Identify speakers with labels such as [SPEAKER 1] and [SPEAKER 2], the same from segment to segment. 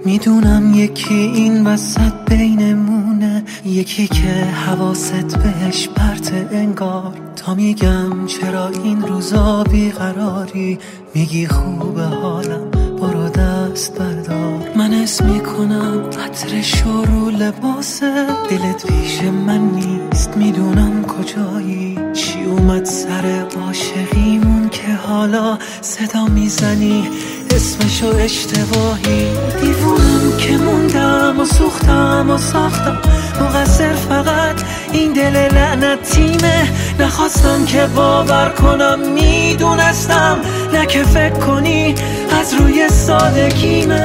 [SPEAKER 1] میدونم یکی این وسط بینمونه، یکی که حواست بهش پرت انگار. تا میگم چرا این روزا بیقراری، میگی خوبه حالم برو دست بردار. من اسم میکنم عطرش رو لباسه، دلت پیش من نیست میدونم کجایی. چی اومد سر عاشقیمون که حالا صدا میزنی اسمشو اشتباهی. دیوونم که موندم و سوختم و ساختم، مقصر فقط این دل لعنتیمه. نخواستم که باور کنم میدونستم، نه که فکر کنی از روی سادگیمه.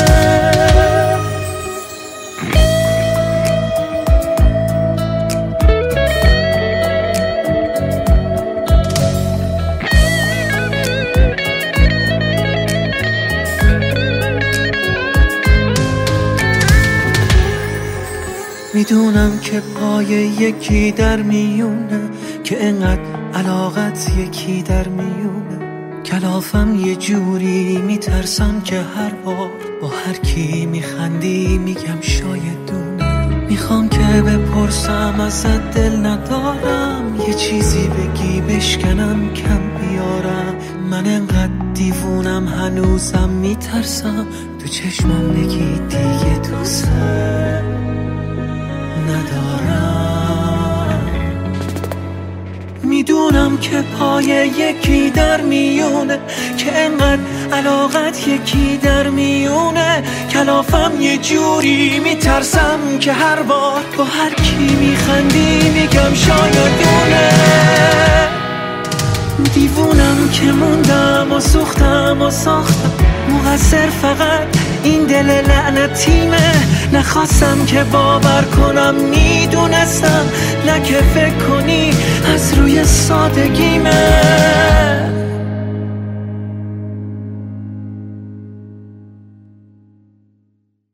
[SPEAKER 1] میدونم که پای یکی در میونه، که انقدر علاقت یکی در میونه. کلافم یه جوری میترسم که هر بار با هر کی میخندی میگم شاید دونه. میخوام که بپرسم ازت دل ندارم، یه چیزی بگی بشکنم کم بیارم. من انقدر دیوونم هنوزم میترسم تو چشمم بگی دیگه دوست ندارم. میدونم که پای یکی در میونه، که انقدر علاقت یکی در میونه. کلافم یه جوری میترسم که هر بار با هر کی میخندی میگم شاید دونه. دیوونم که موندم و سوختم و ساختم، مقصر فقط این دل لعنتیمه. نخواستم که باور کنم میدونستم، نه که فکر کنی از روی سادگیمه.